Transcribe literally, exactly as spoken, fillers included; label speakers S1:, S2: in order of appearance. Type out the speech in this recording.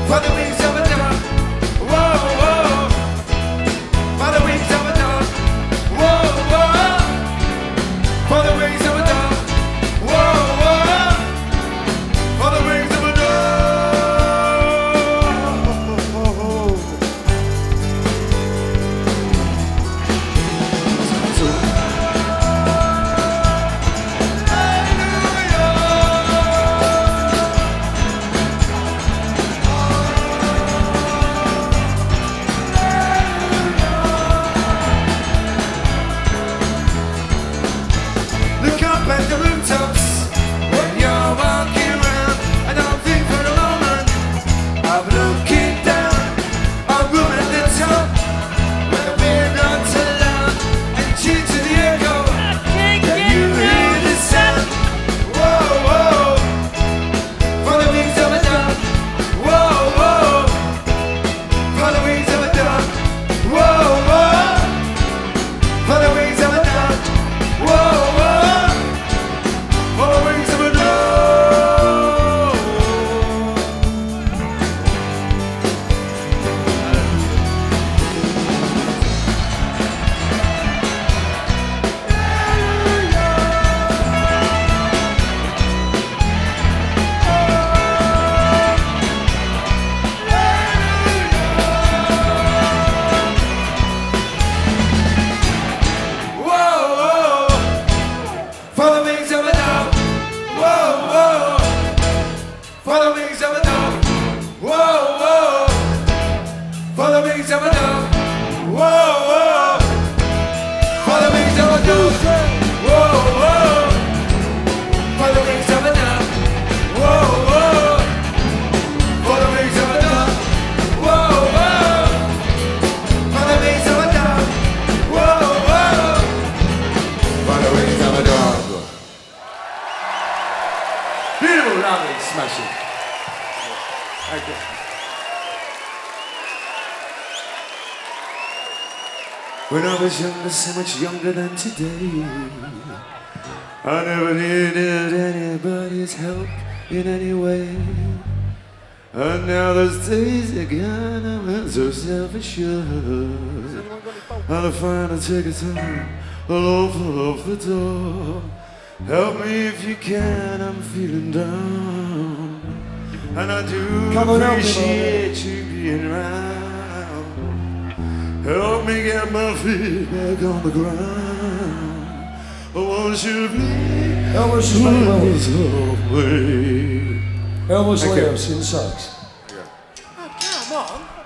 S1: for the wings of a dove. Whoa, whoa, for the wings of a dove. Whoa, whoa, for the wings of a dove. Whoa, whoa, for the wings of a dove. Look up at the rooftops when you're walking around, and don't think for a moment of looking down. A room at the top where we're not alone, and tune to the echo. Can you hear the sound? Whoa, whoa, for the wings of a dove. Whoa, whoa, for the wings of a dove. Whoa, whoa, for the wings of a dove. Whoa, whoa, for the wings of a dove. Whoa, whoa, for the wings of a dove. Whoa, whoa, for the wings of a dove. Whoa, whoa, for the wings of a dove. Whoa, whoa, for the wings of a dove. Whoa, whoa, for the wings of a dove. Whoa, whoa, for the wings of a dove. Whoa, whoa, for the wings of a dove. Whoa, whoa, for the wings of a dove. Beautiful, lovely, smashing. Thank you. When I was younger, so much younger than today, I never needed anybody's help in any way. And now those days again, I'm so self-assured. I'll find a ticket home, I'll open up the door. Help me if you can, I'm feeling down. And I do
S2: Come on,
S1: appreciate you being around. Help me get my feet back on the ground. Won't you please,
S2: Elvis is very well.
S1: please help me.
S2: Elvis
S1: Thank you.
S2: lives in sax.